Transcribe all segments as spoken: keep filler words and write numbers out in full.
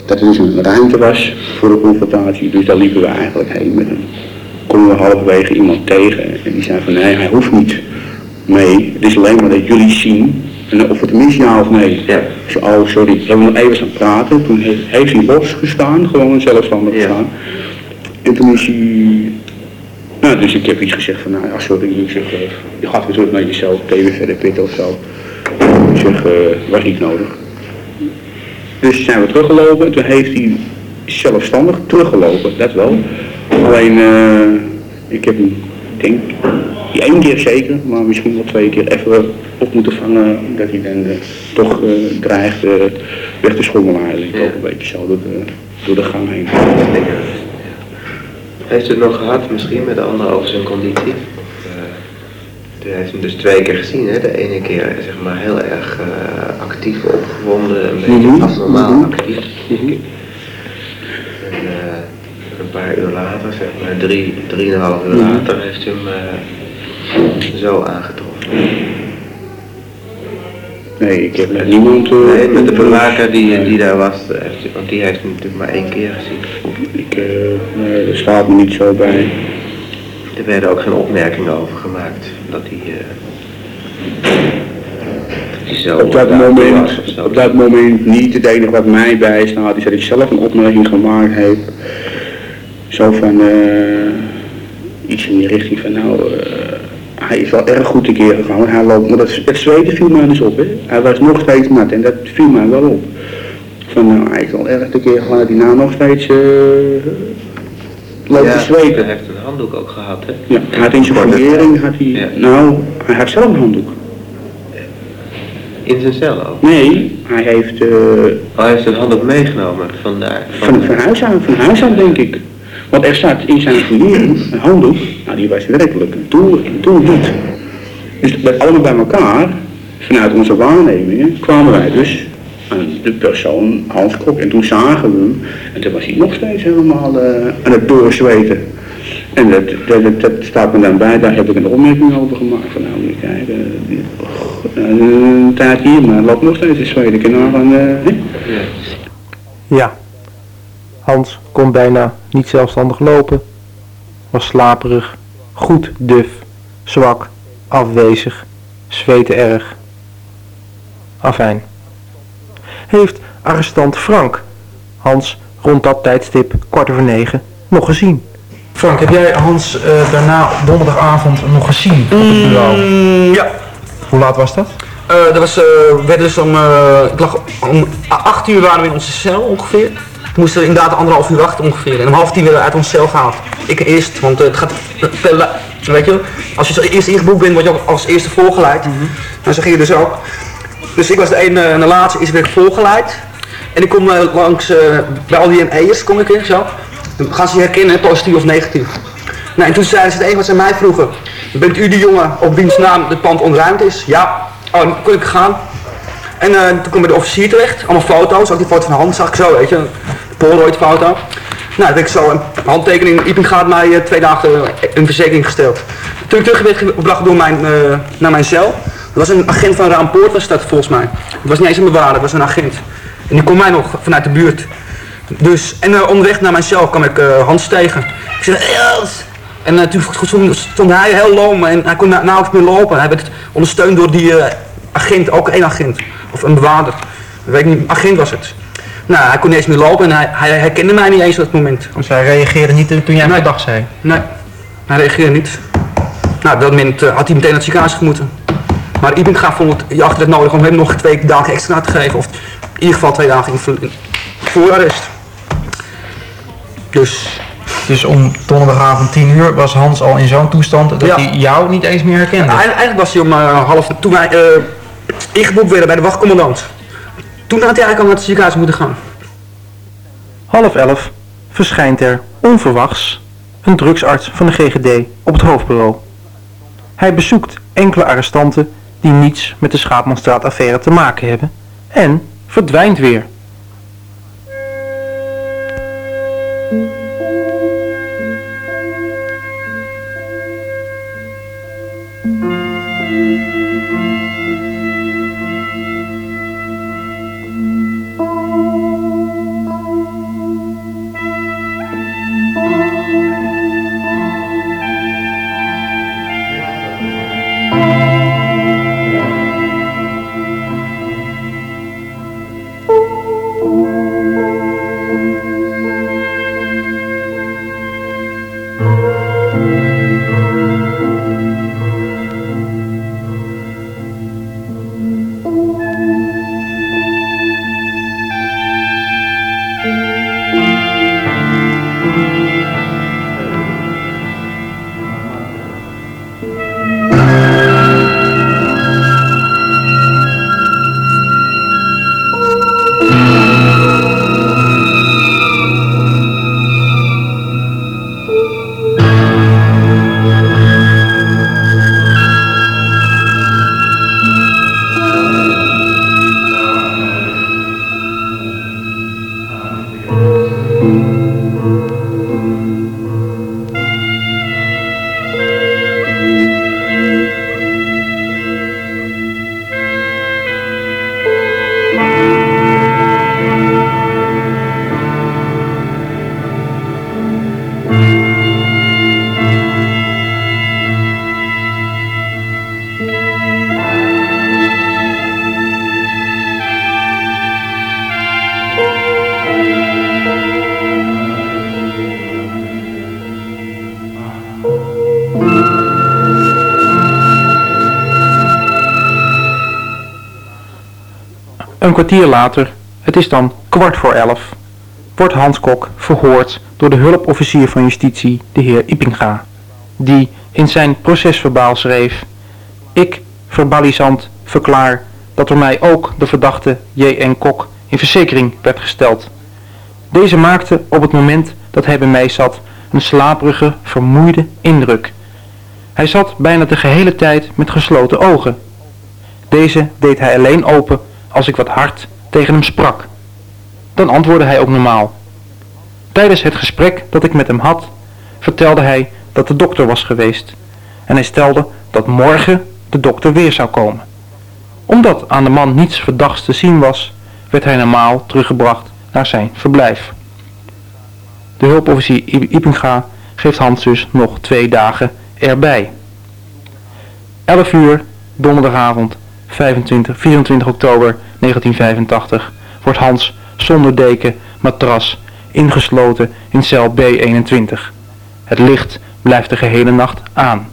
dat er dus een ruimte was voor de confrontatie. Dus daar liepen we eigenlijk heen met hem. Konden we halverwege iemand tegen en die zei van nee, hij hoeft niet mee. Het is alleen maar dat jullie zien, en of het tenminste ja of nee. Ja. Zo, oh sorry, we hebben nog even staan praten. Toen heeft, heeft hij los gestaan, gewoon zelfstandig Ja. gestaan. En toen is hij... Nou, dus ik heb iets gezegd van, nou ja, sorry, ik zeg, uh, je gaat weer terug naar jezelf, kun je weer verder pitten of zo. Ik zeg, uh, was niet nodig. Dus zijn we teruggelopen en toen heeft hij zelfstandig teruggelopen, dat wel. Alleen, uh, ik heb hem, ik denk, die één keer zeker, maar misschien wel twee keer even op moeten vangen, omdat hij dan uh, toch uh, dreigt uh, weg te schommelen eigenlijk, ook een beetje zo door de, door de gang heen. Heeft u het nog gehad misschien met de ander over zijn conditie? Uh, u heeft hem dus twee keer gezien, hè? De ene keer zeg maar heel erg uh, actief, opgewonden, een beetje Mm-hmm. abnormaal Mm-hmm. actief. Mm-hmm. En uh, een paar uur later, zeg maar drie, drieënhalf uur Mm-hmm. later, heeft u hem uh, zo aangetroffen. Nee, ik heb met niemand... Uh, nee, met de bewaker die, die daar was, heeft u, want die heeft hem natuurlijk maar één keer gezien. Ik, uh, nee, dat staat me niet zo bij. Er werden ook geen opmerkingen over gemaakt, dat hij... Uh, dat hij zo op, dat moment, was of zo. op dat moment niet. Het enige wat mij bijstaat is dat ik zelf een opmerking gemaakt heb. Zo van... Uh, iets in die richting van nou... Uh, hij is wel erg goed een keer gegaan, want hij loopt, maar dat, het zweten viel mij dus op, hè. Hij was nog steeds nat en dat viel mij wel op. Van nou, hij is wel erg een keer gegaan dat hij nou nog steeds uh, loopt ja, te zweten. Hij heeft een handdoek ook gehad, hè? Ja, hij had in zijn fundering, had hij, ja. nou, hij had zelf een handdoek. In zijn cel ook? Nee, hij heeft... Uh, oh, hij heeft een handdoek meegenomen vandaar? Van, van, van huis aan, van huis aan denk ik. Want er staat in zijn fundering een handdoek, nou die was werkelijk een toer en toer niet. Dus met allemaal bij elkaar, vanuit onze waarnemingen, kwamen wij dus aan de persoon Hans Kok. En toen zagen we hem, en toen was hij nog steeds helemaal uh, aan het doorzweten. En dat, dat, dat, dat staat me dan bij, daar heb ik een opmerking over gemaakt. Van nou, moet je kijken, die, oh, een tijd hier, maar het loopt nog steeds te zweten. Ik kan nou gaan, uh, ja. ja. Hans kon bijna niet zelfstandig lopen, was slaperig, goed duf, zwak, afwezig, zweette erg. Afijn. Heeft arrestant Frank Hans rond dat tijdstip, kwart over negen, nog gezien? Frank, heb jij Hans uh, daarna donderdagavond nog gezien op het bureau? Mm, ja. Hoe laat was dat? Uh, dat was, uh, werd dus om, uh, ik lag om acht uur waren we in onze cel ongeveer. We moesten inderdaad anderhalf uur wachten ongeveer. En om half tien werden we uit onze cel gehaald. Ik eerst, want uh, het gaat, uh, weet je, als je zo eerst ingeboekt bent, word je ook als eerste voorgeleid. Mm-hmm. Nou, zo ging het dus ook. Dus ik was de ene en de laatste is weer voorgeleid. En ik kom uh, langs, uh, bij al die M E'ers kom ik in, zo. Dan gaan ze je herkennen, positief of negatief. Nou, en toen zeiden ze het enige wat ze mij vroegen. Bent u de jongen op wiens naam het pand ontruimd is? Ja. Oh, dan kon ik gaan. En uh, toen kwam ik bij de officier terecht, allemaal foto's, ook die foto van Hans zag ik zo, weet je, de Polaroid foto. Nou, dat heb ik zo een handtekening, Iping gaat mij uh, twee dagen uh, een verzekering gesteld. Toen ik terug werd gebracht door mijn, uh, naar mijn cel, dat was een agent van Raampoort was dat volgens mij. Het was niet eens een bewaarder, het was een agent. En die kon mij nog vanuit de buurt. Dus, en uh, onderweg naar mijn cel kwam ik uh, Hans tegen. Ik zei, hey Hans! En uh, toen stond, stond hij heel loom en hij kon na, nauwelijks meer lopen. Hij werd ondersteund door die uh, agent, ook één agent. Of een bewaarder. Ik weet niet, agent was het. Nou, hij kon niet eens meer lopen en hij, hij herkende mij niet eens op dat moment. Dus hij reageerde niet toen jij hem nee. dag zei? Nee, hij reageerde niet. Nou, op dat moment uh, had hij meteen naar het ziekenhuis moeten. Maar Ipinga vond het achter het nodig om hem nog twee dagen extra te geven. Of in ieder geval twee dagen in, in voorarrest. Dus... Dus om donderdagavond tien uur was Hans al in zo'n toestand dat ja. hij jou niet eens meer herkende? Nou, eigenlijk was hij om uh, half... Toen wij uh, ingeboekt werden bij de wachtcommandant. Toen had hij eigenlijk al naar het ziekenhuis moeten gaan. Half elf verschijnt er onverwachts een drugsarts van de G G D op het hoofdbureau. Hij bezoekt enkele arrestanten die niets met de Schaapmanstraat-affaire te maken hebben en verdwijnt weer. Een kwartier later, het is dan kwart voor elf, wordt Hans Kok verhoord door de hulpofficier van justitie, de heer Ipinga, die in zijn procesverbaal schreef: ik, verbalisant, verklaar dat door mij ook de verdachte J N Kok in verzekering werd gesteld. Deze maakte op het moment dat hij bij mij zat een slaperige, vermoeide indruk. Hij zat bijna de gehele tijd met gesloten ogen. Deze deed hij alleen open als ik wat hard tegen hem sprak. Dan antwoordde hij ook normaal. Tijdens het gesprek dat ik met hem had, vertelde hij dat de dokter was geweest. En hij stelde dat morgen de dokter weer zou komen. Omdat aan de man niets verdachts te zien was, werd hij normaal teruggebracht naar zijn verblijf. De hulpofficier Ipinga geeft Hans dus nog twee dagen erbij. elf uur, donderdagavond, vijfentwintig, vierentwintig oktober negentien vijfentachtig, wordt Hans zonder deken, matras, ingesloten in cel B eenentwintig. Het licht blijft de gehele nacht aan.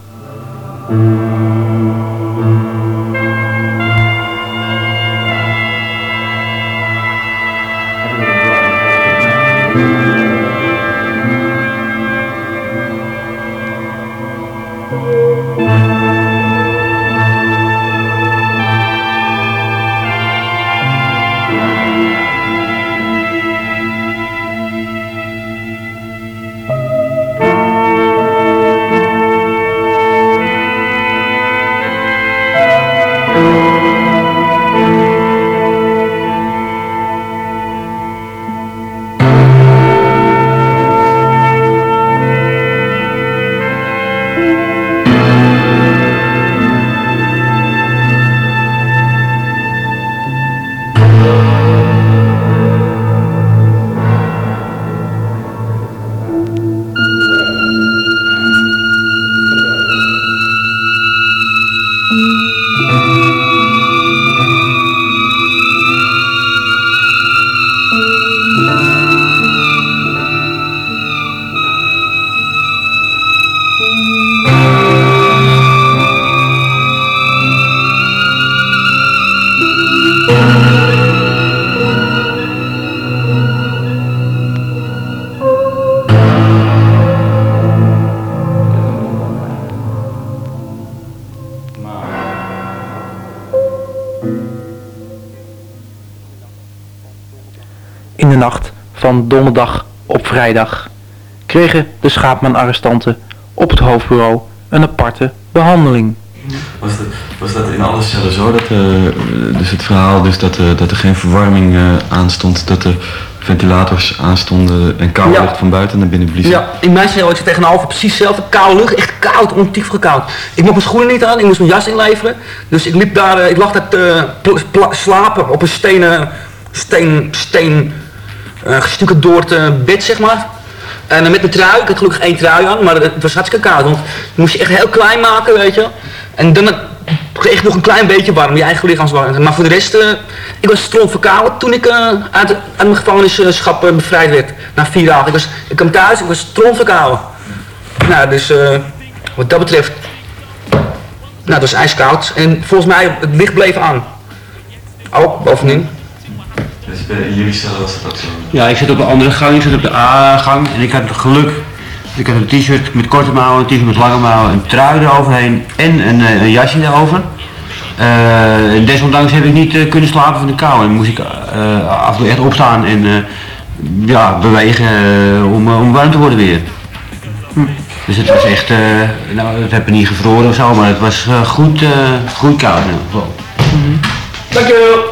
In de nacht van donderdag op vrijdag kregen de Schaapman-arrestanten op het hoofdbureau een aparte behandeling. Was dat, was dat in alle cellen zo, dat, uh, dus het verhaal dus dat, uh, dat er geen verwarming uh, aanstond, dat de ventilators aanstonden en koude Ja. lucht van buiten naar binnen bliezen? Ja, in mijn cel, ik zit tegenover, precies hetzelfde, koude lucht, echt koud, ontiegelijk koud. Ik mocht mijn schoenen niet aan, ik moest mijn jas inleveren, dus ik liep daar, uh, ik lag daar te pl- pl- slapen op een stenen, steen, steen, uh, gestucadoord uh, bed, zeg maar. En uh, met mijn trui, ik had gelukkig één trui aan, maar het was hartstikke koud, want je moest je echt heel klein maken, weet je. En dan uh, kreeg ik nog een klein beetje warm, je eigen lichaamswarmte. Maar voor de rest, uh, ik was stront verkouden toen ik uh, uit, uit mijn gevangenisschap uh, bevrijd werd. Na vier dagen. Ik, was, ik kwam thuis, ik was stront verkouden. Nou, dus uh, wat dat betreft, nou, het was ijskoud. En volgens mij, het licht bleef aan. Ook, bovenin. Dus bij jullie cellen was dat ook zo? Ja, ik zit op een andere gang, ik zit op de A-gang en ik had het geluk. Ik had een t-shirt met korte mouwen, een t-shirt met lange mouwen, een trui eroverheen en een, een jasje erover. Uh, desondanks heb ik niet uh, kunnen slapen van de kou en moest ik uh, af en toe echt opstaan en uh, ja, bewegen uh, om, uh, om warm te worden weer. Hm. Dus het was echt, uh, nou het heb ik niet gevroren of zo, maar het was uh, goed, uh, goed koud in ieder geval. Mm-hmm. Dankjewel!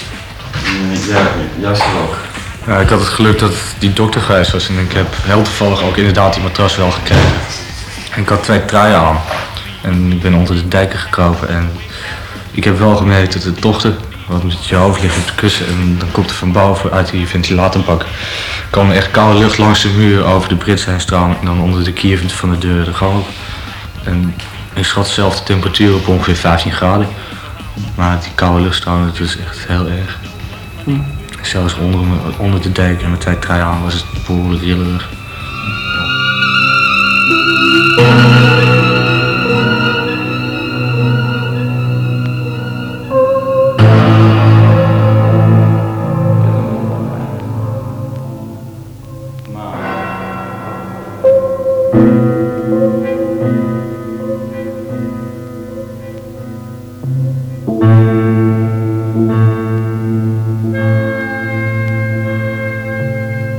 Ja, juist ook. Ja, ik had het geluk dat die dokter geweest was en ik heb heel toevallig ook inderdaad die matras wel gekregen. En ik had twee truien aan en ik ben onder de dijken gekropen en ik heb wel gemerkt dat de dochter, wat met je hoofd ligt op de kussen en dan komt er van boven uit die ventilatorpak, kwam er echt koude lucht langs de muur over de Britse heen stromen en dan onder de kier van de deur de gang op. En ik schat zelf de temperatuur op ongeveer vijftien graden, maar die koude luchtstroom, dat was echt heel erg. Hmm. Zelfs onder, onder de deken en met twee truien aan was het behoorlijk rillerig.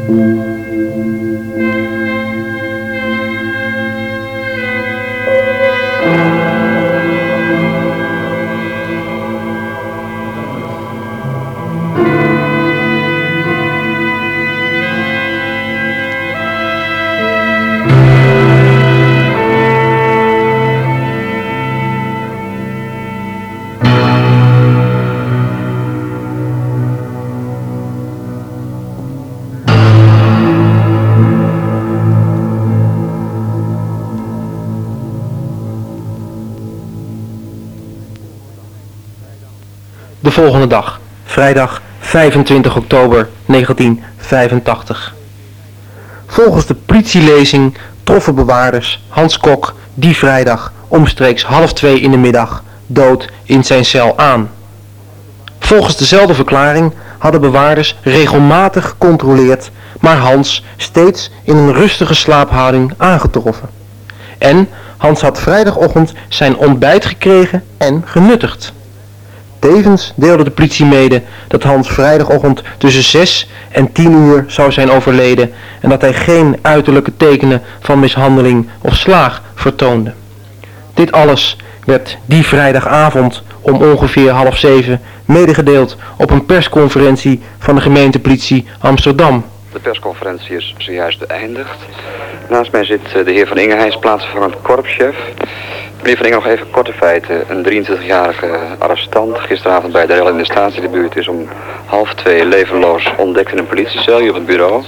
De volgende dag, vrijdag vijfentwintig oktober negentienvijfentachtig. Volgens de politielezing troffen bewaarders Hans Kok die vrijdag omstreeks half twee in de middag dood in zijn cel aan. Volgens dezelfde verklaring hadden bewaarders regelmatig gecontroleerd, maar Hans steeds in een rustige slaaphouding aangetroffen. En Hans had vrijdagochtend zijn ontbijt gekregen en genuttigd. Tevens deelde de politie mede dat Hans vrijdagochtend tussen zes en tien uur zou zijn overleden en dat hij geen uiterlijke tekenen van mishandeling of slaag vertoonde. Dit alles werd die vrijdagavond om ongeveer half zeven medegedeeld op een persconferentie van de gemeentepolitie Amsterdam. De persconferentie is zojuist beëindigd. Naast mij zit de heer Van Inge, hij is plaatsvervangend korpschef. Meneer Van Inge, nog even korte feiten. Een drieëntwintigjarige arrestant gisteravond bij de rel in de Staatsdiebuurt is om half twee levenloos ontdekt in een politiecel hier op het bureau.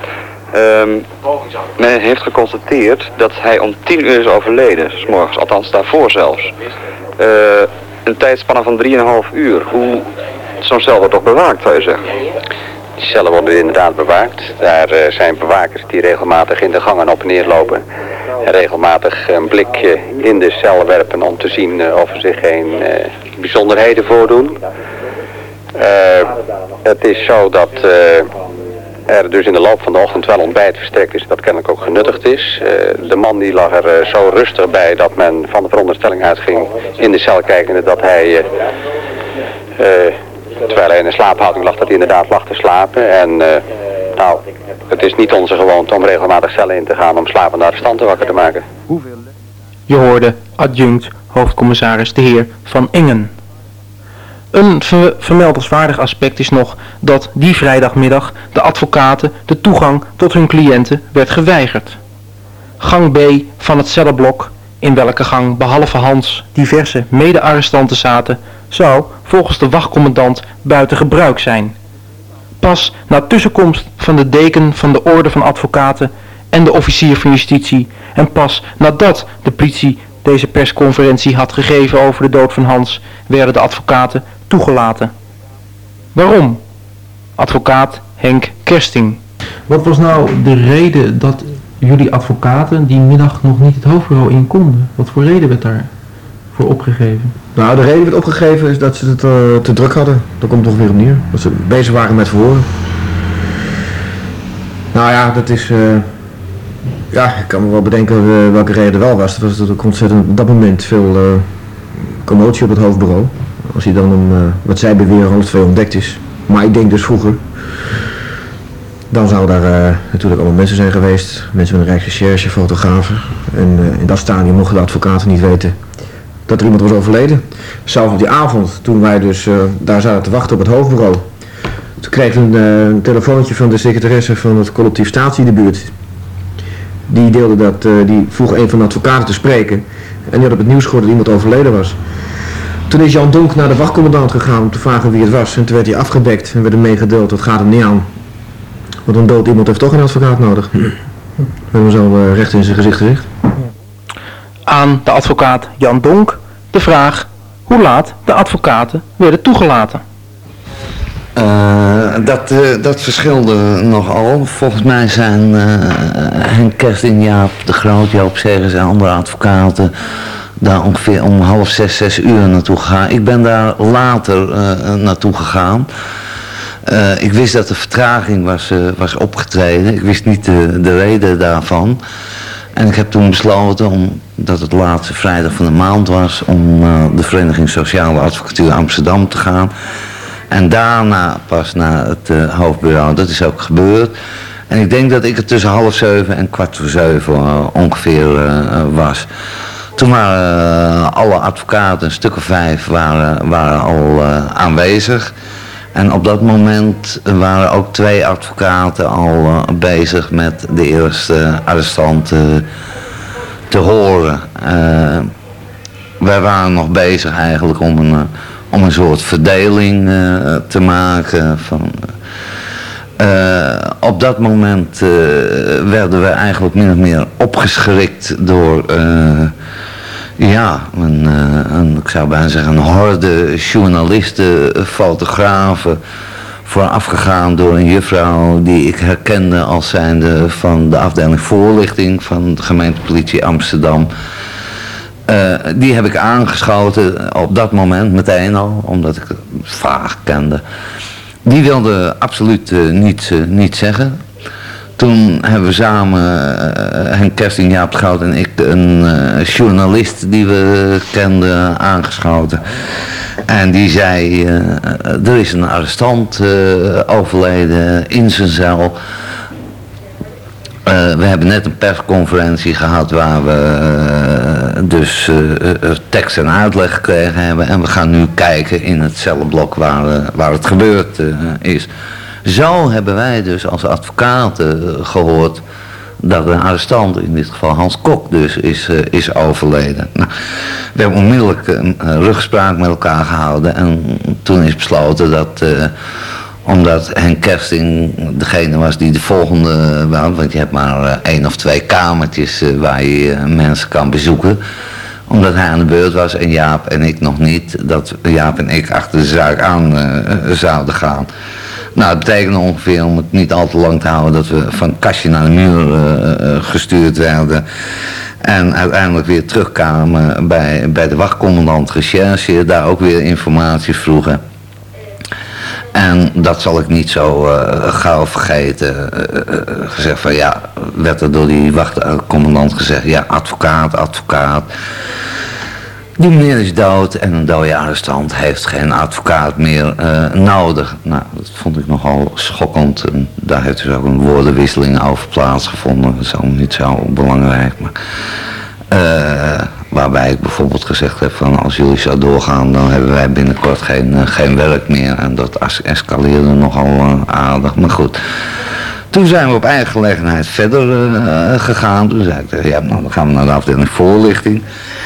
Um, men heeft geconstateerd dat hij om tien uur is overleden, 's morgens, althans daarvoor zelfs. Uh, een tijdspanne van drieënhalf uur. Hoe zo'n cel wordt toch bewaakt, zou je zeggen? Die cellen worden inderdaad bewaakt. Daar uh, zijn bewakers die regelmatig in de gangen op en neer lopen. En regelmatig een blikje in de cel werpen om te zien uh, of er zich geen uh, bijzonderheden voordoen. Uh, het is zo dat uh, er dus in de loop van de ochtend wel ontbijt verstrekt is, dat kennelijk ook genuttigd is. Uh, de man die lag er uh, zo rustig bij dat men van de veronderstelling uitging in de cel kijkende dat hij, uh, uh, terwijl hij in een slaaphouding lag, dat hij inderdaad lag te slapen. En uh, nou, het is niet onze gewoonte om regelmatig cellen in te gaan om slapende arrestanten wakker te maken. Je hoorde adjunct hoofdcommissaris de heer Van Ingen. Een ver- vermeldenswaardig aspect is nog dat die vrijdagmiddag de advocaten de toegang tot hun cliënten werd geweigerd. Gang B van het cellenblok, in welke gang behalve Hans diverse mede-arrestanten zaten, zou volgens de wachtcommandant buiten gebruik zijn. Pas na tussenkomst van de deken van de orde van advocaten en de officier van justitie en pas nadat de politie deze persconferentie had gegeven over de dood van Hans, werden de advocaten toegelaten. Waarom? Advocaat Henk Kersting. Wat was nou de reden dat jullie advocaten die middag nog niet het hoofdbureau in konden? Wat voor reden werd daar voor opgegeven? Nou, de reden werd opgegeven is dat ze het uh, te druk hadden. Daar komt het toch weer op neer. Dat ze bezig waren met verhoren. Nou ja, dat is... Uh, ja, ik kan me wel bedenken uh, welke reden er wel was. Er was natuurlijk ontzettend op dat moment veel uh, commotie op het hoofdbureau. Als hij dan om, uh, wat zij beweren, half twee ontdekt is. Maar ik denk dus vroeger. Dan zouden daar uh, natuurlijk allemaal mensen zijn geweest. Mensen met een rijksrecherche, fotografen. En uh, in dat stadium mochten de advocaten niet weten dat er iemand was overleden. Zelfs op die avond, toen wij dus uh, daar zaten te wachten op het hoofdbureau. Toen kreeg ik een, uh, een telefoontje van de secretaresse van het collectief Staatsdiebuurt. Die deelde dat, uh, die vroeg een van de advocaten te spreken. En die had op het nieuws gehoord dat iemand overleden was. Toen is Jan Donk naar de wachtcommandant gegaan om te vragen wie het was. En toen werd hij afgedekt en werd hem meegedeeld, dat gaat hem niet aan. Want een dood iemand heeft toch een advocaat nodig. We hebben hem zo uh, recht in zijn gezicht gericht. Aan de advocaat Jan Donk de vraag hoe laat de advocaten werden toegelaten. Uh, dat, uh, dat verschilde nogal. Volgens mij zijn uh, Henk Kersting, Jaap de Groot, Joop Segers en andere advocaten daar ongeveer om half zes, zes uur naartoe gegaan. Ik ben daar later uh, naartoe gegaan. Uh, ik wist dat er vertraging was, uh, was opgetreden. Ik wist niet de, de reden daarvan. En ik heb toen besloten, omdat het laatste vrijdag van de maand was, om uh, de Vereniging Sociale Advocatuur Amsterdam te gaan. En daarna pas naar het uh, hoofdbureau. Dat is ook gebeurd. En ik denk dat ik er tussen half zeven en kwart voor zeven uh, ongeveer uh, was. Toen waren uh, alle advocaten, een stuk of vijf, waren, waren al uh, aanwezig. En op dat moment waren ook twee advocaten al uh, bezig met de eerste arrestant uh, te horen. Uh, wij waren nog bezig eigenlijk om een, uh, om een soort verdeling uh, te maken. Van, uh, op dat moment uh, werden we eigenlijk min of meer opgeschrikt door... Uh, Ja, een, een, ik zou bijna zeggen een horde journalisten, fotografen, voorafgegaan door een juffrouw die ik herkende als zijnde van de afdeling voorlichting van de gemeentepolitie Amsterdam. Uh, die heb ik aangeschoten op dat moment meteen al, omdat ik het vaag kende. Die wilde absoluut uh, niets, uh, niets zeggen. Toen hebben we samen, uh, Henk Kersting, Jaap de Groot en ik, een uh, journalist die we kenden aangeschoten. En die zei, uh, er is een arrestant uh, overleden in zijn cel. Uh, we hebben net een persconferentie gehad waar we uh, dus uh, uh, tekst en uitleg gekregen hebben. En we gaan nu kijken in het cellenblok waar, uh, waar het gebeurd uh, is. Zo hebben wij dus als advocaten gehoord dat een arrestant, in dit geval Hans Kok dus, is, uh, is overleden. Nou, we hebben onmiddellijk een uh, rugspraak met elkaar gehouden en toen is besloten dat, uh, omdat Henk Kersting degene was die de volgende woont, want je hebt maar uh, één of twee kamertjes uh, waar je uh, mensen kan bezoeken. Omdat hij aan de beurt was en Jaap en ik nog niet, dat Jaap en ik achter de zaak aan uh, zouden gaan. Nou, dat betekende ongeveer, om het niet al te lang te houden, dat we van het kastje naar de muur uh, gestuurd werden. En uiteindelijk weer terugkwamen bij, bij de wachtcommandant recherche, daar ook weer informatie vroegen. En dat zal ik niet zo uh, gauw vergeten. Uh, uh, gezegd van ja, werd er door die wachtcommandant gezegd, ja, advocaat, advocaat. Die meneer is dood en een dode arrestant heeft geen advocaat meer uh, nodig. Nou, dat vond ik nogal schokkend. En daar heeft dus ook een woordenwisseling over plaatsgevonden. Dat is ook niet zo belangrijk. Maar, uh, waarbij ik bijvoorbeeld gezegd heb van als jullie zo doorgaan dan hebben wij binnenkort geen, uh, geen werk meer. En dat escaleerde nogal uh, aardig. Maar goed. Toen zijn we op eigen gelegenheid verder uh, gegaan. Toen zei ik, ja, nou, dan gaan we naar de afdeling voorlichting.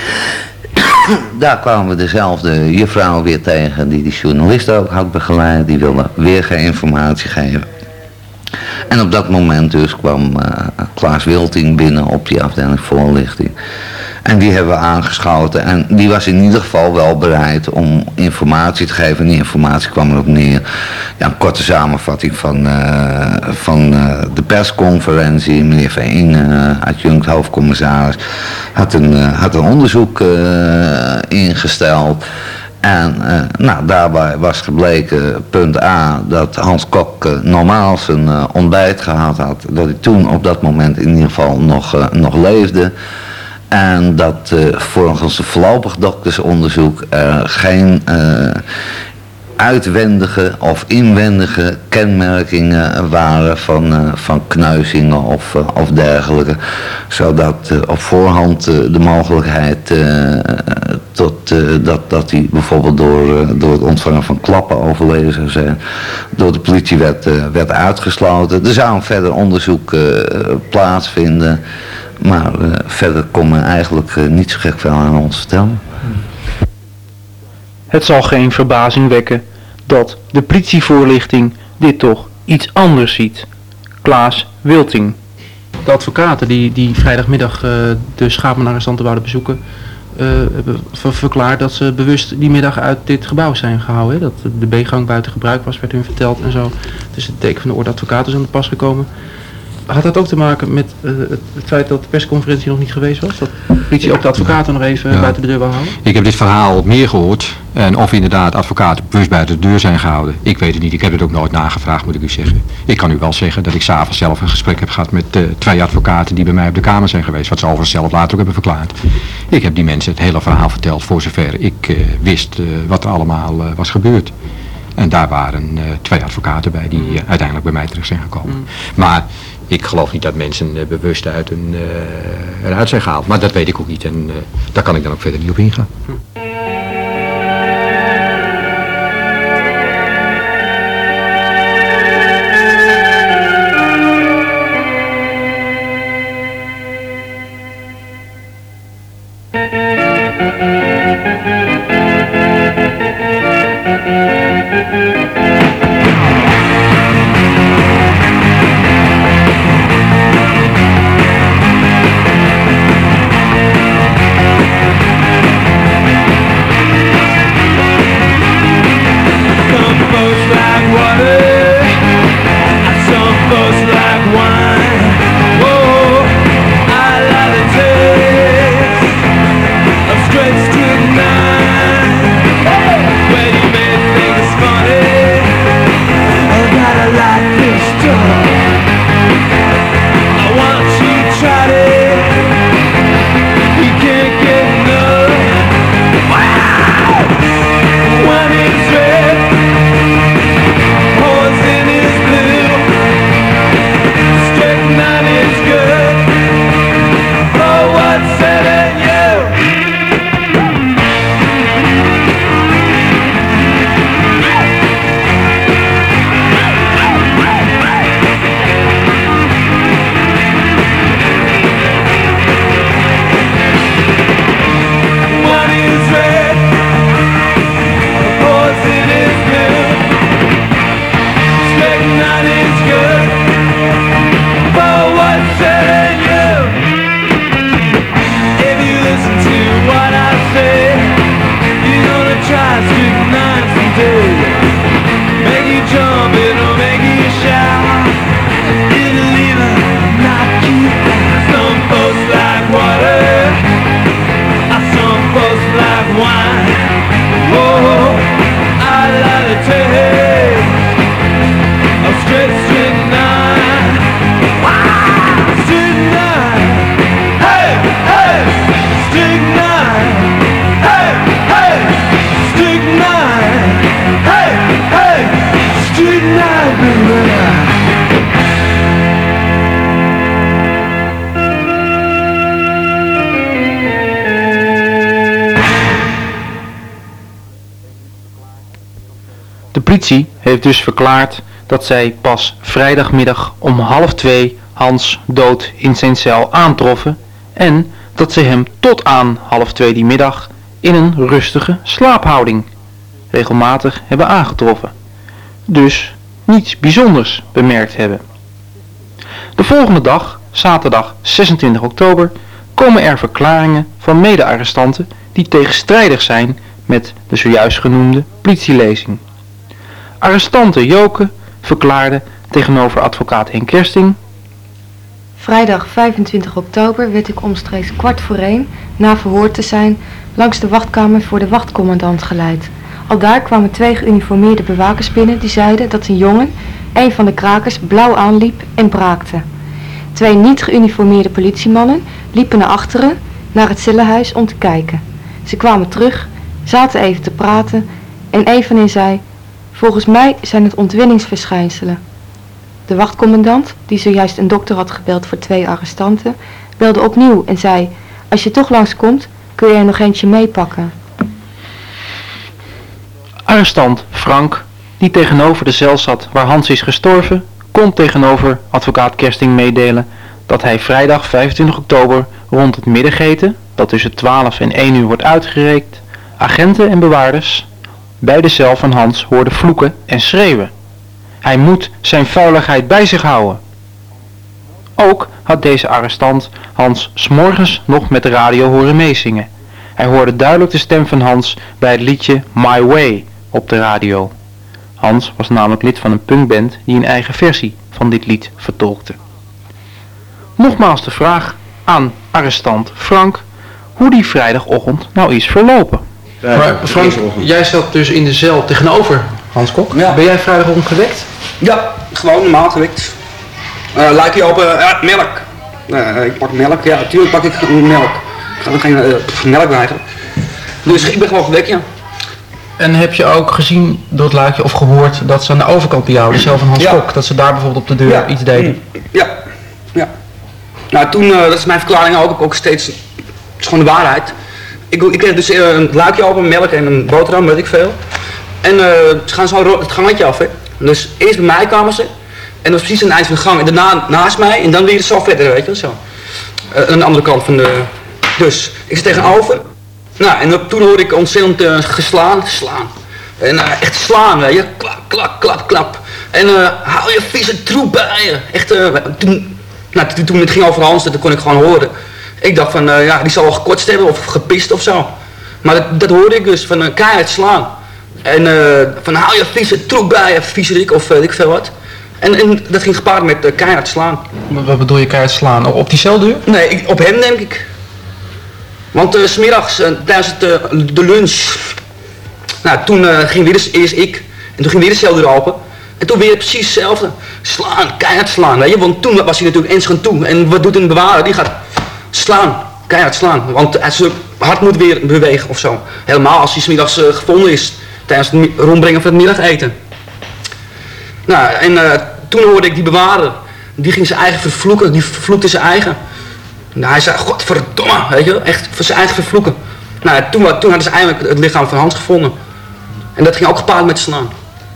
Daar kwamen we dezelfde juffrouw weer tegen die die journalist ook had begeleid. Die wilde weer geen informatie geven. En op dat moment dus kwam uh, Klaas Wilting binnen op die afdeling voorlichting. En die hebben we aangeschoten en die was in ieder geval wel bereid om informatie te geven. En die informatie kwam erop neer. Ja, een korte samenvatting van, uh, van uh, de persconferentie. Meneer Veen, uh, adjunct hoofdcommissaris, had een, uh, had een onderzoek uh, ingesteld. En uh, nou, daarbij was gebleken, punt A, dat Hans Kok uh, normaal zijn uh, ontbijt gehad had. Dat hij toen op dat moment in ieder geval nog, uh, nog leefde. En dat uh, volgens een voorlopig doktersonderzoek er geen uh, uitwendige of inwendige kenmerkingen waren van, uh, van kneuzingen of, uh, of dergelijke. Zodat uh, op voorhand uh, de mogelijkheid uh, tot, uh, dat, dat hij bijvoorbeeld door, uh, door het ontvangen van klappen overleden zou zijn, door de politie werd, uh, werd uitgesloten. Er zou een verder onderzoek uh, plaatsvinden. Maar uh, verder kon men eigenlijk uh, niet zo gek veel aan ons vertellen. Het zal geen verbazing wekken dat de politievoorlichting dit toch iets anders ziet. Klaas Wilting. De advocaten die, die vrijdagmiddag uh, de Schaapman-arrestanten wouden bezoeken, uh, hebben ver verklaard dat ze bewust die middag uit dit gebouw zijn gehouden. Hè? Dat de B-gang buiten gebruik was, werd hun verteld en zo. Het is het teken van de orde advocaten is aan de pas gekomen. Had dat ook te maken met uh, het, het feit dat de persconferentie nog niet geweest was? Dat de politie ook de advocaten nog even ja. buiten de deur wil houden? Ik heb dit verhaal meer gehoord. En of inderdaad advocaten bewust buiten de deur zijn gehouden. Ik weet het niet. Ik heb het ook nooit nagevraagd, moet ik u zeggen. Ik kan u wel zeggen dat ik s'avonds zelf een gesprek heb gehad met uh, twee advocaten die bij mij op de kamer zijn geweest. Wat ze overigens zelf later ook hebben verklaard. Ik heb die mensen het hele verhaal verteld voor zover ik uh, wist uh, wat er allemaal uh, was gebeurd. En daar waren uh, twee advocaten bij die uh, uiteindelijk bij mij terecht zijn gekomen. Mm. Maar Ik geloof niet dat mensen uh, bewust uit een, uh, eruit zijn gehaald. Maar dat weet ik ook niet en uh, daar kan ik dan ook verder niet op ingaan. Hm. De politie heeft dus verklaard dat zij pas vrijdagmiddag om half twee Hans dood in zijn cel aantroffen en dat ze hem tot aan half twee die middag in een rustige slaaphouding regelmatig hebben aangetroffen. Dus niets bijzonders bemerkt hebben. De volgende dag, zaterdag zesentwintig oktober, komen er verklaringen van mede-arrestanten die tegenstrijdig zijn met de zojuist genoemde politielezing. Arrestante Joke verklaarde tegenover advocaat Henk Kersting: Vrijdag vijfentwintig oktober werd ik omstreeks kwart voor één, na verhoord te zijn, langs de wachtkamer voor de wachtcommandant geleid. Aldaar kwamen twee geuniformeerde bewakers binnen die zeiden dat een jongen, een van de krakers, blauw aanliep en braakte. Twee niet geuniformeerde politiemannen liepen naar achteren, naar het cellenhuis om te kijken. Ze kwamen terug, zaten even te praten en een van hen zei: volgens mij zijn het ontwinningsverschijnselen. De wachtcommandant, die zojuist een dokter had gebeld voor twee arrestanten, belde opnieuw en zei: als je toch langskomt, kun je er nog eentje meepakken. Arrestant Frank, die tegenover de cel zat waar Hans is gestorven, kon tegenover advocaat Kersting meedelen dat hij vrijdag vijfentwintig oktober rond het middageten, dat tussen twaalf en één uur wordt uitgereikt, agenten en bewaarders bij de cel van Hans hoorde vloeken en schreeuwen. Hij moet zijn vuiligheid bij zich houden. Ook had deze arrestant Hans 's morgens nog met de radio horen meezingen. Hij hoorde duidelijk de stem van Hans bij het liedje My Way op de radio. Hans was namelijk lid van een punkband die een eigen versie van dit lied vertolkte. Nogmaals de vraag aan arrestant Frank hoe die vrijdagochtend nou is verlopen. Maar Frank, jij zat dus in de cel tegenover Hans Kok. Ja. Ben jij vrijdagochtend gewekt? Ja, gewoon normaal gewekt. Uh, lijkt je op uh, melk. Uh, ik pak melk, ja, natuurlijk pak ik gewoon melk. Ik ga er geen uh, melk weigeren. Dus ik ben gewoon gewekt, ja. En heb je ook gezien door het luikje of gehoord dat ze aan de overkant bij jou, de cel van Hans ja. Kok, dat ze daar bijvoorbeeld op de deur ja. iets deden? Ja, Ja. Nou, toen, uh, dat is mijn verklaring ook, ook steeds, het is gewoon de waarheid. Ik, ik kreeg dus uh, een luikje open, melk en een boterham, weet ik veel. En uh, ze gaan zo het gangetje af, hè. Dus eerst bij mij kwamen ze, en dat was precies aan het eind van de gang. En daarna naast mij, en dan weer zo verder, weet je wel, zo. Uh, aan de andere kant van de... Dus, ik zit tegenover. Nou, en toen hoorde ik ontzettend uh, geslaan, slaan. En uh, echt slaan, weet je. Klap, klap, klap, klap. En uh, hou je vieze troep bij je. Echt, uh, toen, nou, toen, toen het ging over Hans, dat kon ik gewoon horen. Ik dacht van, uh, ja, die zal wel gekotst hebben of gepist of zo. Maar dat, dat hoorde ik dus, van uh, keihard slaan. En uh, van, hou je vieze troep bij je, viezerik of weet ik veel wat. En, en dat ging gepaard met uh, keihard slaan. Wat bedoel je keihard slaan? Op die celdeur? Nee, ik, op hem denk ik. Want uh, 's middags uh, tijdens het, uh, de lunch, nou toen uh, ging weer de, eerst ik en toen ging weer de celdeur open. En toen weer precies hetzelfde. Slaan, keihard slaan, weet je. Want toen was hij natuurlijk eens gaan toe. En wat doet een bewaarder? Die gaat slaan, keihard slaan. Want zijn hart moet weer bewegen of zo. Helemaal als hij 's middags uh, gevonden is tijdens het rondbrengen van het middageten. Nou, en uh, toen hoorde ik die bewaarder. Die ging zijn eigen vervloeken, die vervloekte zijn eigen. Nou, hij zei, godverdomme, weet je, echt voor zijn eigen vervloeken. Nou, toen, toen hadden ze eindelijk het lichaam van Hans gevonden. En dat ging ook gepaard met slaan.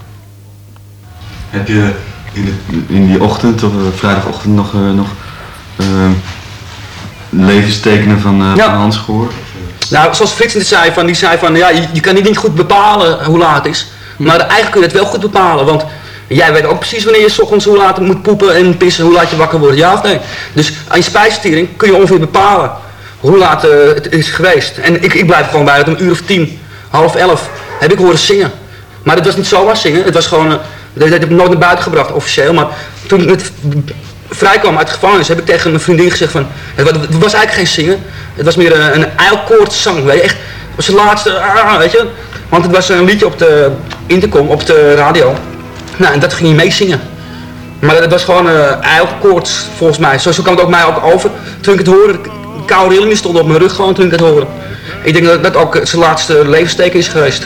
Heb je in, de, in die ochtend, of uh, vrijdagochtend, nog, uh, nog uh, levenstekenen van, uh, ja. van Hans gehoord? Nou, zoals Frits net zei, van, die zei van, ja, je, je kan niet goed bepalen hoe laat het is. Maar eigenlijk kun je het wel goed bepalen, want jij weet ook precies wanneer je 's ochtends hoe laat moet poepen en pissen, hoe laat je wakker wordt, ja of nee? Dus aan je spijsvertering kun je ongeveer bepalen hoe laat uh, het is geweest. En ik, ik blijf gewoon bij het een uur of tien, half elf, heb ik horen zingen. Maar het was niet zomaar zingen, het was gewoon, uh, dat heb ik nooit naar buiten gebracht officieel, maar toen het vrijkwam uit de gevangenis heb ik tegen mijn vriendin gezegd van, het was eigenlijk geen zingen, het was meer een, een ijlkoortszang, weet je, echt, het was de laatste, ah, weet je. Want het was een liedje op de intercom, op de radio. Nou, en dat ging hij meezingen. Maar het was gewoon uh, ijlkoorts volgens mij. Zo, zo kwam het ook mij ook over. Toen ik het hoorde, de koude rillingen stonden op mijn rug gewoon toen ik het hoorde. Ik denk dat dat ook zijn laatste levensteken is geweest.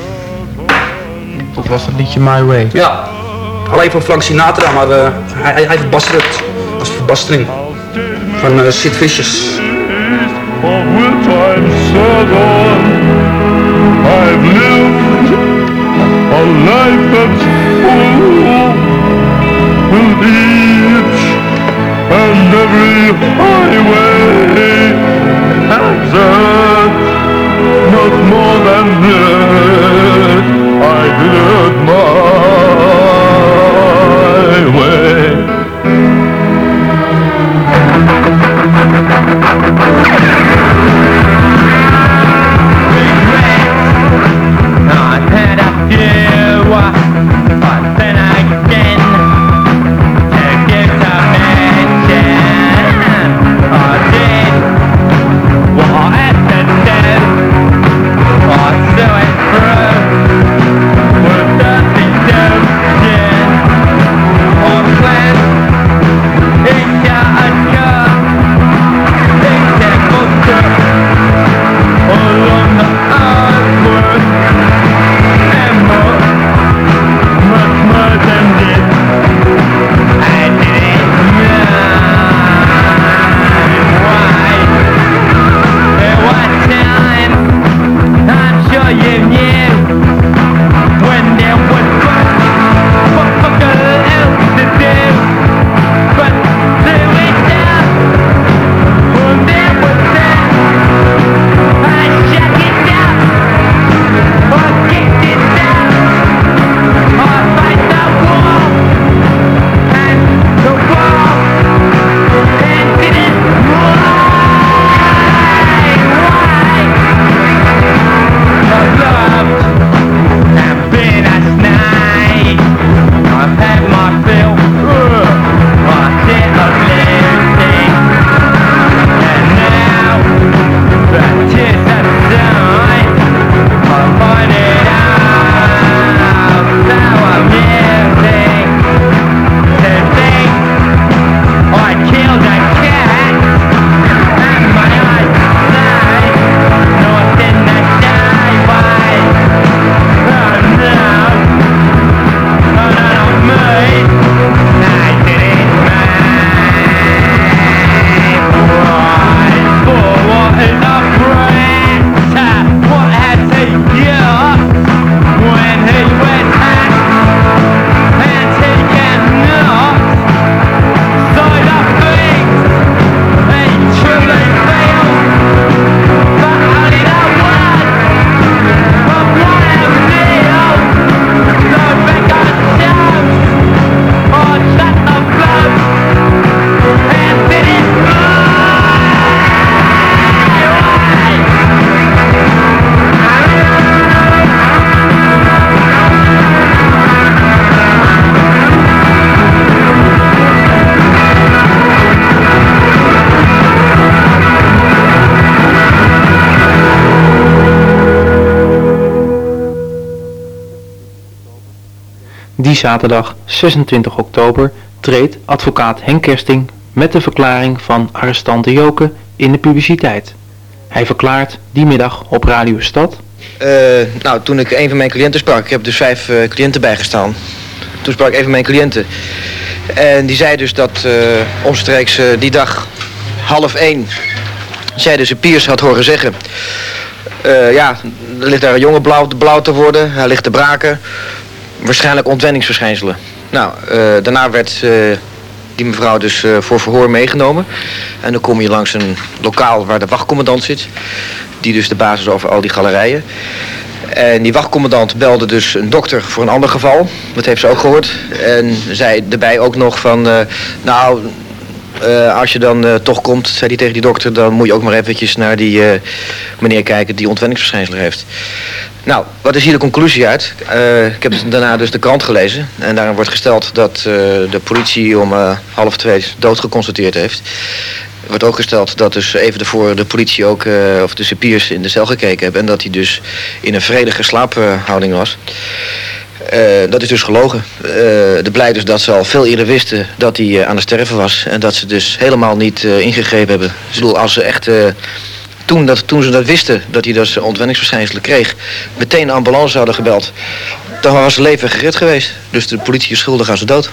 Dat was het liedje My Way. Ja, alleen van Frank Sinatra, maar uh, hij, hij, hij verbasterde het als verbastering van uh, Sid Vicious. I've lived a life that's full, with each and every highway exit, not more than that, I did it my way. But then again, to give the mention, Die zaterdag zesentwintig oktober treedt advocaat Henk Kersting met de verklaring van arrestante Joke in de publiciteit. Hij verklaart die middag op Radio Stad. Uh, nou, toen ik een van mijn cliënten sprak, ik heb dus vijf uh, cliënten bijgestaan. Toen sprak ik een van mijn cliënten. En die zei dus dat uh, omstreeks uh, die dag half één, zij dus de Piers had horen zeggen. Uh, ja, er ligt daar een jongen blauw, blauw te worden, hij ligt te braken. Waarschijnlijk ontwenningsverschijnselen. Nou, uh, daarna werd uh, die mevrouw dus uh, voor verhoor meegenomen. En dan kom je langs een lokaal waar de wachtcommandant zit. Die dus de basis over al die galerijen. En die wachtcommandant belde dus een dokter voor een ander geval. Dat heeft ze ook gehoord. En zei erbij ook nog van, uh, nou, uh, als je dan uh, toch komt, zei hij tegen die dokter, dan moet je ook maar eventjes naar die uh, meneer kijken die ontwenningsverschijnselen heeft. Nou, wat is hier de conclusie uit? Uh, ik heb daarna dus de krant gelezen. En daarin wordt gesteld dat uh, de politie om uh, half twee dood geconstateerd heeft. Er wordt ook gesteld dat dus even ervoor de politie ook, uh, of de cipiers in de cel gekeken hebben. En dat hij dus in een vredige slaaphouding was. Uh, dat is dus gelogen. Uh, de blijkt dus dat ze al veel eerder wisten dat hij uh, aan het sterven was. En dat ze dus helemaal niet uh, ingegrepen hebben. Dus ik bedoel, als ze echt... Uh, Toen, dat, toen ze dat wisten, dat hij dus ontwenningsverschijnselen kreeg, meteen een ambulance hadden gebeld, dan was zijn leven gered geweest. Dus de politie is schuldig aan zijn dood.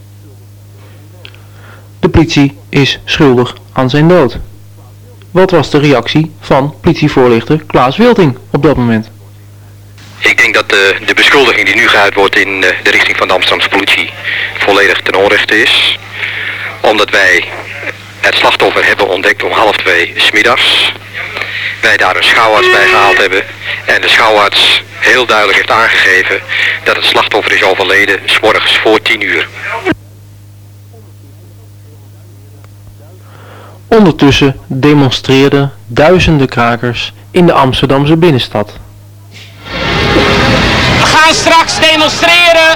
De politie is schuldig aan zijn dood. Wat was de reactie van politievoorlichter Klaas Wilting op dat moment? Ik denk dat de, de beschuldiging die nu geuit wordt in de, de richting van de Amsterdamse politie volledig ten onrechte is. Omdat wij het slachtoffer hebben ontdekt om half twee 's middags. Wij daar een schouwarts bij gehaald hebben. En de schouwarts heel duidelijk heeft aangegeven dat het slachtoffer is overleden 's morgens voor tien uur. Ondertussen demonstreerden duizenden krakers in de Amsterdamse binnenstad. We gaan straks demonstreren.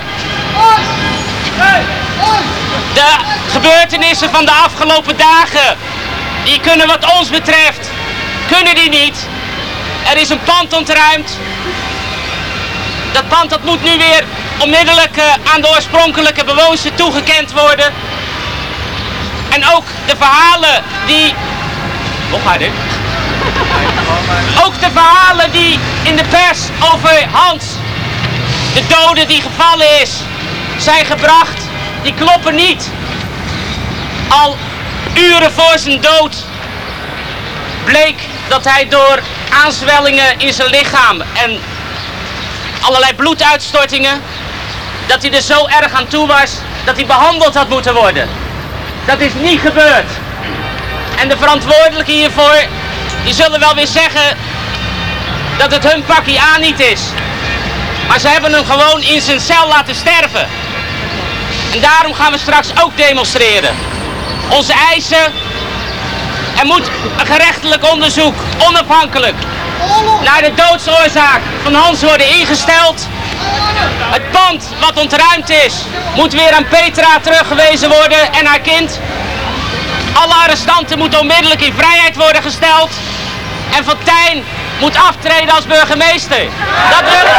De gebeurtenissen van de afgelopen dagen, die kunnen wat ons betreft, kunnen die niet. Er is een pand ontruimd. Dat pand dat moet nu weer onmiddellijk uh, aan de oorspronkelijke bewoners toegekend worden. En ook de verhalen die... Hoe gaat dit? Ook de verhalen die in de pers over Hans, de dode die gevallen is, zijn gebracht, die kloppen niet. Al uren voor zijn dood bleek dat hij door aanzwellingen in zijn lichaam en allerlei bloeduitstortingen, dat hij er zo erg aan toe was dat hij behandeld had moeten worden. Dat is niet gebeurd. En de verantwoordelijken hiervoor, die zullen wel weer zeggen dat het hun pakkie aan niet is. Maar ze hebben hem gewoon in zijn cel laten sterven. En daarom gaan we straks ook demonstreren. Onze eisen, er moet een gerechtelijk onderzoek, onafhankelijk, naar de doodsoorzaak van Hans worden ingesteld. Het pand wat ontruimd is, moet weer aan Petra teruggewezen worden en haar kind. Alle arrestanten moeten onmiddellijk in vrijheid worden gesteld. En Van Tijn moet aftreden als burgemeester. Dat wil...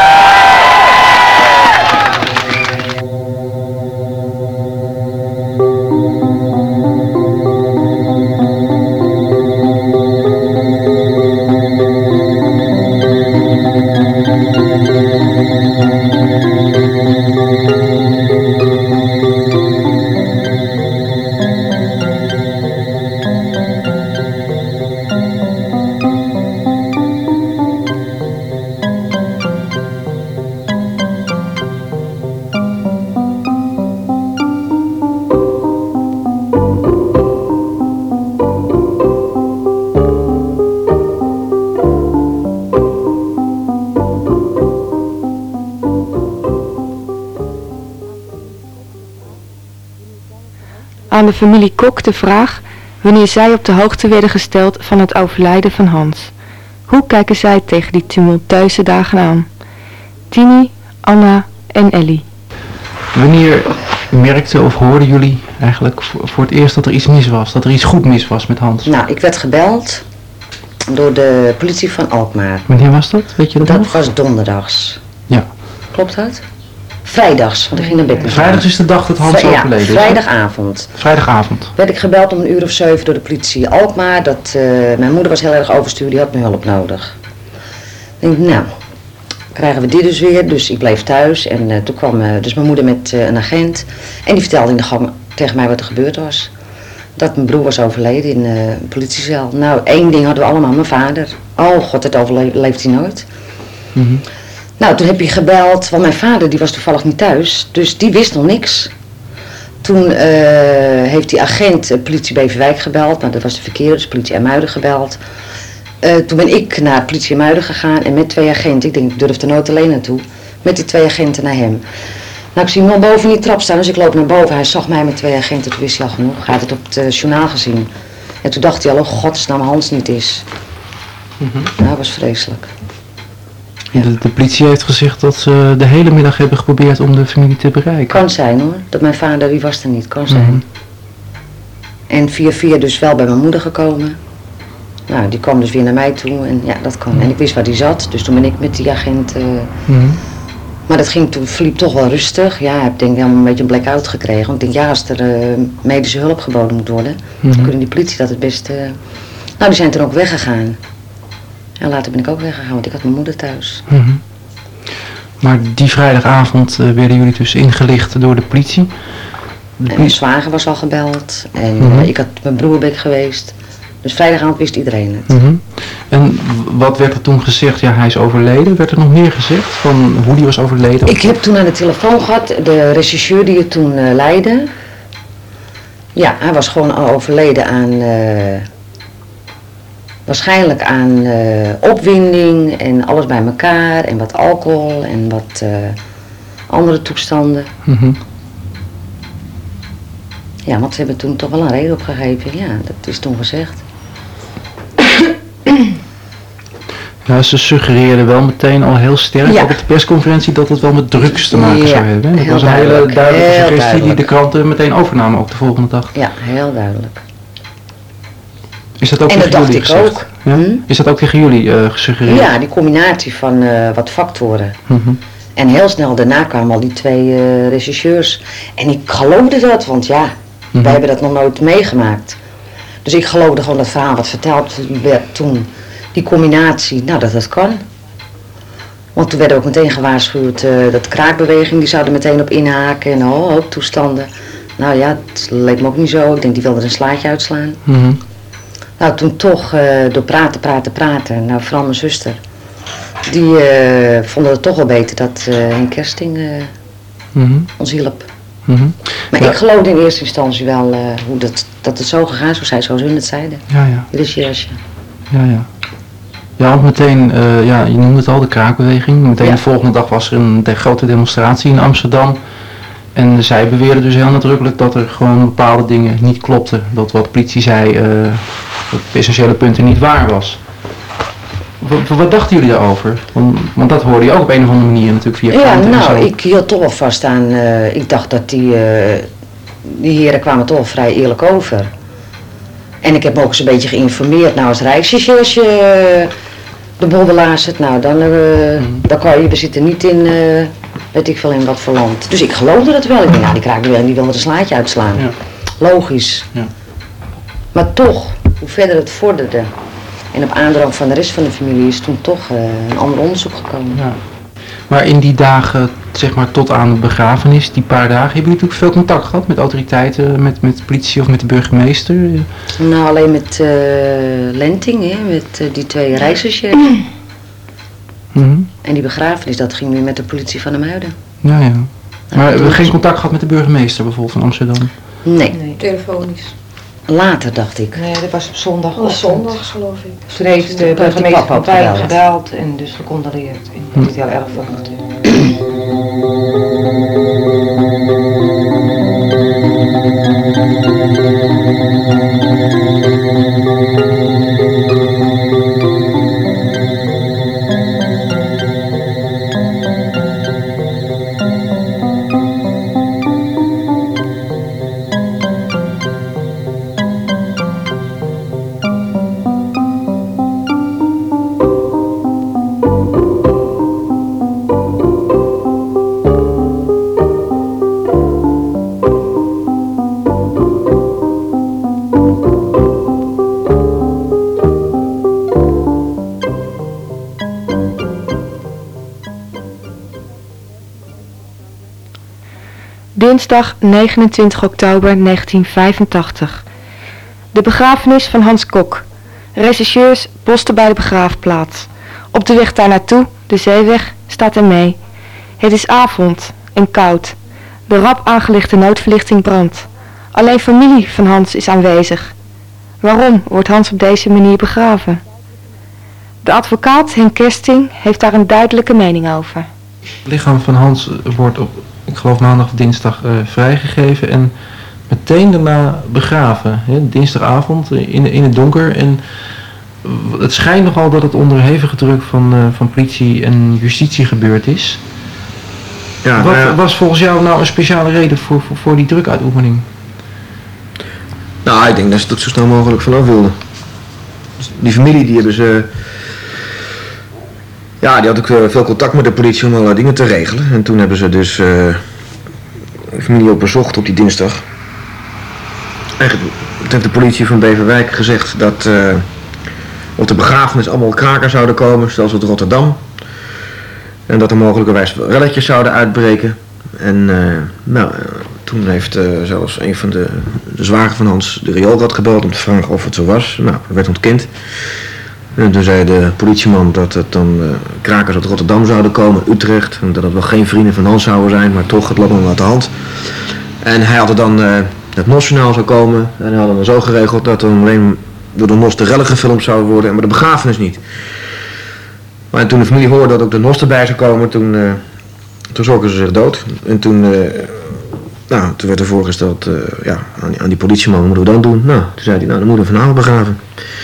Aan de familie Kok de vraag wanneer zij op de hoogte werden gesteld van het overlijden van Hans. Hoe kijken zij tegen die tumultueuze dagen aan? Tini, Anna en Ellie. Wanneer merkten of hoorden jullie eigenlijk voor, voor het eerst dat er iets mis was, dat er iets goed mis was met Hans? Nou, ik werd gebeld door de politie van Alkmaar. Wanneer was dat? Weet je dat Dat nog? was donderdags. Ja. Klopt dat? Vrijdags, want ik ging naar bed met Vrijdags is de dag dat Hans Vri- ja, overleden is, hè? vrijdagavond. Vrijdagavond. Werd ik gebeld om een uur of zeven door de politie Alkmaar. Dat, uh, mijn moeder was heel erg overstuur, die had mijn hulp nodig. Ik denk, nou, krijgen we dit dus weer. Dus ik bleef thuis en uh, toen kwam uh, dus mijn moeder met uh, een agent. En die vertelde in de gang tegen mij wat er gebeurd was. Dat mijn broer was overleden in uh, een politiecel. Nou, één ding hadden we allemaal, mijn vader. Oh god, het overleeft hij nooit. Mm-hmm. Nou, toen heb je gebeld, want mijn vader die was toevallig niet thuis. Dus die wist nog niks. Toen uh, heeft die agent uh, politie Beverwijk gebeld, maar dat was de verkeerde, dus politie IJmuiden gebeld. Uh, toen ben ik naar politie IJmuiden gegaan en met twee agenten, ik denk ik durfde nooit alleen naartoe, met die twee agenten naar hem. Nou, ik zie hem al boven in die trap staan, dus ik loop naar boven. Hij zag mij met twee agenten, toen wist hij al genoeg. Hij had het op het uh, journaal gezien. En toen dacht hij al, oh god, als nou mijn Hans niet is. Mm-hmm. Nou, dat was vreselijk. Ja. De, de politie heeft gezegd dat ze de hele middag hebben geprobeerd om de familie te bereiken. Kan zijn hoor, dat mijn vader, die was er niet, kan zijn. Mm-hmm. En via via dus wel bij mijn moeder gekomen. Nou, die kwam dus weer naar mij toe en ja, dat kan. En ik wist waar die zat, dus toen ben ik met die agent... Uh, mm-hmm. Maar dat ging toen, verliep toch wel rustig. Ja, ik heb denk ik helemaal een beetje een blackout gekregen. Want ik denk, ja, als er uh, medische hulp geboden moet worden, Mm-hmm. dan kunnen die politie dat het beste... Uh... Nou, die zijn toen ook weggegaan. En later ben ik ook weggegaan, want ik had mijn moeder thuis. Mm-hmm. Maar die vrijdagavond uh, werden jullie dus ingelicht door de politie? De politie... En mijn zwager was al gebeld. En Mm-hmm. uh, ik had mijn broer ben ik geweest. Dus vrijdagavond wist iedereen het. Mm-hmm. En wat werd er toen gezegd? Ja, hij is overleden. Werd er nog meer gezegd van hoe die was overleden? Ik heb toen aan de telefoon gehad, de rechercheur die het toen uh, leidde. Ja, hij was gewoon al overleden aan... Uh, waarschijnlijk aan uh, opwinding en alles bij elkaar. En wat alcohol en wat uh, andere toestanden. Mm-hmm. Ja, want ze hebben toen toch wel een reden opgegeven. Ja, dat is toen gezegd. Ja, ze suggereerden wel meteen al heel sterk Ja. op de persconferentie dat het wel met drugs te maken Ja, zou hebben. Dat heel was een hele duidelijk, duidelijke heel suggestie die de duidelijk. kranten meteen overnamen ook de volgende dag. Ja, heel duidelijk. Is dat ook En dat tegen dacht jullie ik gezegd? ook. Ja? Hm? Is dat ook tegen jullie uh, gesuggereerd? Ja, die combinatie van uh, wat factoren. Mm-hmm. En heel snel daarna kwamen al die twee uh, rechercheurs. En ik geloofde dat, want ja, Mm-hmm. wij hebben dat nog nooit meegemaakt. Dus ik geloofde gewoon dat verhaal wat verteld werd toen. Die combinatie, nou dat dat kan. Want toen werden we ook meteen gewaarschuwd uh, dat de kraakbeweging, die zouden meteen op inhaken en oh, ook toestanden. Nou ja, het leek me ook niet zo. Ik denk die wilde er een slaatje uitslaan. Mm-hmm. Nou, toen toch uh, door praten, praten, praten, nou vooral mijn zuster, die uh, vonden het toch wel beter dat uh, Henk Kersting uh, Mm-hmm. ons hielp. Mm-hmm. Maar Ja. ik geloofde in eerste instantie wel uh, hoe dat, dat het zo gegaan zou zijn, zoals hun het zeiden. Ja, ja. De recherche. Ja, ja. Ja, want meteen, uh, ja, je noemde het al, de kraakbeweging. Meteen Ja. de volgende dag was er een de grote demonstratie in Amsterdam. En zij beweerden dus heel nadrukkelijk dat er gewoon bepaalde dingen niet klopten. Dat wat de politie zei, uh, op essentiële punten niet waar was. Wat, wat dachten jullie daarover? Want, want dat hoorde je ook op een of andere manier natuurlijk via Ja, kranten en zo. nou, ik hield toch wel vast aan, uh, ik dacht dat die, uh, die heren kwamen toch wel vrij eerlijk over. En ik heb me ook eens een beetje geïnformeerd. Nou, als Rijksrecherche uh, de boel belazert, nou dan, uh, Mm. dan kan je, we zitten niet in, uh, weet ik veel in wat voor land. Dus ik geloofde dat wel. Ik dacht, nou, die kraakbeweging die wilde er een slaatje uitslaan. Ja. Logisch. Ja. Maar toch, hoe verder het vorderde en op aandrang van de rest van de familie is toen toch uh, een ander onderzoek gekomen. Ja. Maar in die dagen, zeg maar tot aan de begrafenis, die paar dagen, hebben jullie natuurlijk veel contact gehad met autoriteiten, met, met de politie of met de burgemeester? Nou, alleen met uh, Lenting, hè, met uh, die twee reizigers. Mm-hmm. En die begrafenis, dat ging weer met de politie van de Muiden. Ja, ja. Maar we hebben geen contact gehad met de burgemeester bijvoorbeeld van Amsterdam? Nee. Nee, telefonisch. Later, dacht ik. Nee, dat was op zondag. Oh, zondags geloof ik. Toen heeft de Toen heeft die burgemeester papa van Pijlen gebeld. gebeld en dus gecondoleerd. En dat is heel erg vond. woensdag negenentwintig oktober negentien vijfentachtig. De begrafenis van Hans Kok. Rechercheurs posten bij de begraafplaats. Op de weg daar naartoe, de zeeweg, staat hij mee. Het is avond en koud. De rap aangelegde noodverlichting brandt. Alleen familie van Hans is aanwezig. Waarom wordt Hans op deze manier begraven? De advocaat Henk Kersting heeft daar een duidelijke mening over. Het lichaam van Hans wordt op, ik geloof maandag of dinsdag, uh, vrijgegeven en meteen daarna begraven. Hè, dinsdagavond in, in het donker. En het schijnt nogal dat het onder hevige druk van, uh, van politie en justitie gebeurd is. Ja, Wat uh, was volgens jou nou een speciale reden voor, voor, voor die drukuitoefening? Nou, ik denk dat ze het zo snel mogelijk vanaf wilden. Dus die familie die hebben ze... Ja, die had ook uh, veel contact met de politie om allerlei dingen te regelen. En toen hebben ze dus uh, de familie ook bezocht op die dinsdag. Eigenlijk heeft de politie van Beverwijk gezegd dat uh, op de begrafenis allemaal kraken zouden komen, zoals uit Rotterdam. En dat er mogelijkerwijs relletjes zouden uitbreken. En uh, nou, uh, toen heeft uh, zelfs een van de, de zwager van Hans de rioolrad gebeld om te vragen of het zo was. Nou, dat werd ontkend. En toen zei de politieman dat het dan uh, krakers uit Rotterdam zouden komen, Utrecht. En dat het wel geen vrienden van Hans zouden zijn, maar toch, het lag nog aan de hand. En hij had er dan uh, het N O S-journaal zou komen. En hij had dan zo geregeld dat er alleen door de N O S de rellen gefilmd zouden worden, maar de begrafenis niet. Maar toen de familie hoorde dat ook de N O S erbij zou komen, toen, uh, toen zorgden ze zich dood. En toen, uh, nou, toen werd er voorgesteld uh, ja, aan, die, aan die politieman, wat moeten we dan doen? Nou, toen zei hij, nou, dan moeten we vanavond begraven.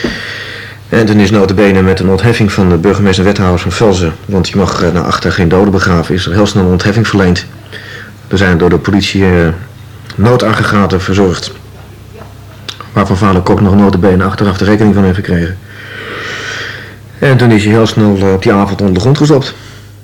En toen is nota bene met een ontheffing van de burgemeester en wethouders van Velzen, want je mag uh, naar achter geen doden begraven, is er heel snel een ontheffing verleend. Er zijn door de politie uh, noodaggregaten verzorgd, waarvan vader Kok nog nota bene achteraf de rekening van heeft gekregen. En toen is hij heel snel uh, op die avond onder de grond gestopt.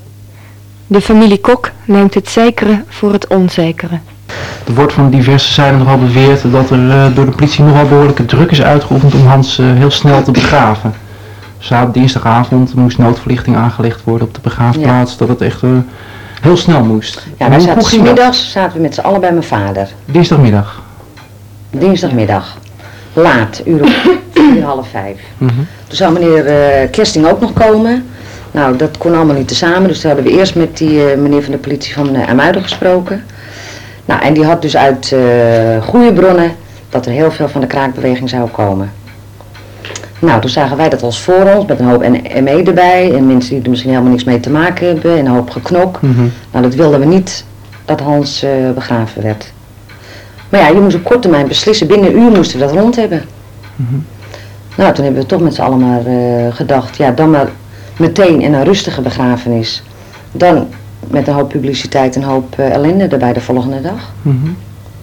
De familie Kok neemt het zekere voor het onzekere. Er wordt van diverse zijden nogal beweerd dat er uh, door de politie nogal behoorlijke druk is uitgeoefend om Hans uh, heel snel te begraven. Zaterdag, dinsdagavond moest noodverlichting aangelegd worden op de begraafplaats, ja. Dat het echt uh, heel snel moest. Ja, wij zaten 's middags zaten we met z'n allen bij mijn vader. Dinsdagmiddag? Dinsdagmiddag. Laat, uur of vier, half vijf. Mm-hmm. Toen zou meneer uh, Kersting ook nog komen. Nou, dat kon allemaal niet tezamen, dus toen hadden we eerst met die uh, meneer van de politie van uh, IJmuiden gesproken. Nou, en die had dus uit uh, goede bronnen dat er heel veel van de kraakbeweging zou komen. Nou, toen zagen wij dat als voor ons, met een hoop M E erbij en mensen die er misschien helemaal niks mee te maken hebben en een hoop geknok. Mm-hmm. Nou, dat wilden we niet, dat Hans uh, begraven werd. Maar ja, je moest op korte termijn beslissen, binnen een uur moesten we dat rond hebben. Mm-hmm. Nou, toen hebben we toch met z'n allen maar uh, gedacht, ja, dan maar meteen in een rustige begrafenis. Dan met een hoop publiciteit en een hoop uh, ellende erbij de volgende dag. Mm-hmm.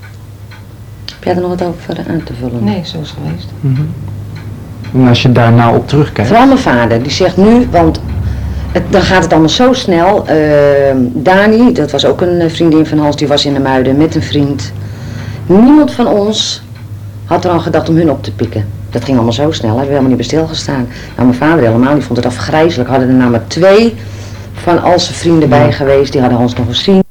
Heb jij er nog wat over aan te vullen? Nee, zo is het geweest. Mm-hmm. En als je daar nou op terugkijkt? Vooral mijn vader, die zegt nu, want het, dan gaat het allemaal zo snel. Uh, Dani, dat was ook een vriendin van Hans, die was in de Muiden met een vriend. Niemand van ons had er aan gedacht om hun op te pikken. Dat ging allemaal zo snel, hebben we helemaal niet bij stilgestaan. Nou, mijn vader helemaal, die vond het afgrijzelijk. Hadden er namelijk twee van al zijn vrienden bij geweest, die hadden Hans nog eens zien.